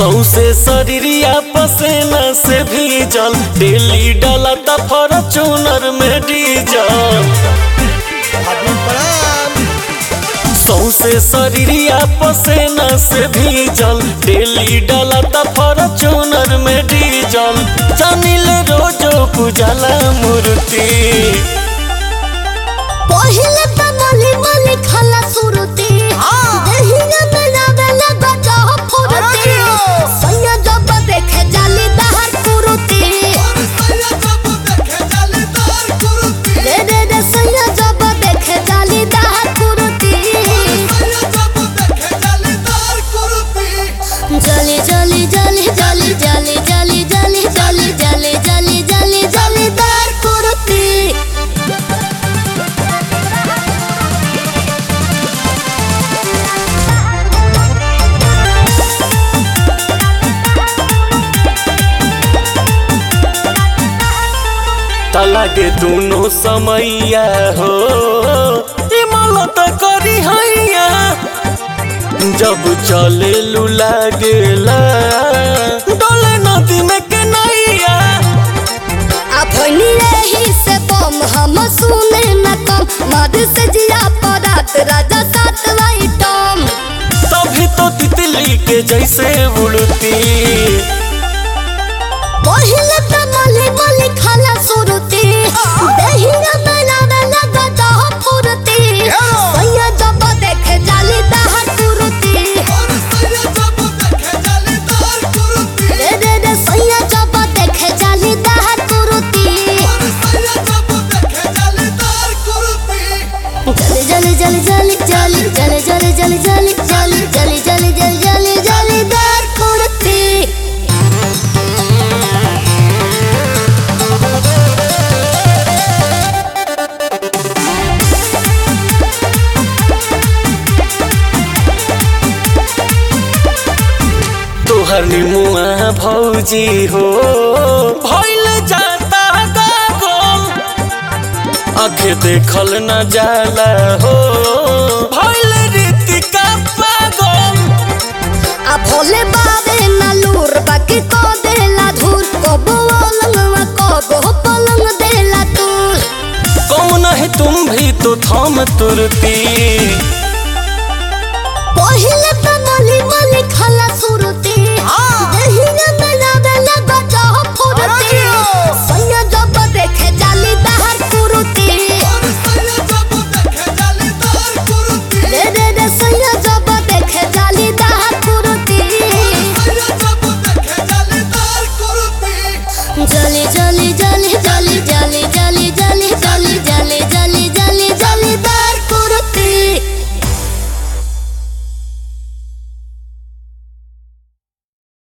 सौसे शरीरिया पसेना से भीजल डेली डाला त फॉर्च्यूनर में डीजल। सौसे शरीरिया पसेना से भीजल डेली डाला त फॉर्च्यूनर में डीजल। जानिल रोजो पूजला मूर्ति पहिले त मली मली खाला सुरती देहिया में लावेला गजा फुरती सैया जब देखे जाली दहर कुरुती रे रे रे सैया जब देखे जाली दहर कुरुती जली जली जली जली जली जली जली जली जली जली जली जली दहर कुरुती। लागे दोनों समैया हो इमलत करी हैया जब चले लू लागेला डोले नदी में के नैया। अपनी रही से बम हम सुने न कम मद से जिया परात राजा सात वाइटम तभी तो तितली के जैसे उड़ती पहिले त मली मली खाला सुरती देहिया में लावेला गजा फुरती सैया जब देखे जाली दहर कुरुती रे रे रे सैया जब देखे जाली दहर कुरुती जली जली जली जली जली जली जली जली जली जली जली जली जली जली दहर कुरुती। तोहर निमुआ भौजी हो भइल जाता गागल आखे देखल न जाला हो भइल रीतिका पागल। आ भोले बाबे न लूर बाकी को देला धूल कबो अलंगवा कबो पलंग देला तूल कम नहीं तुम भी तो थम तुरती पहिले त मली मली खाला सुर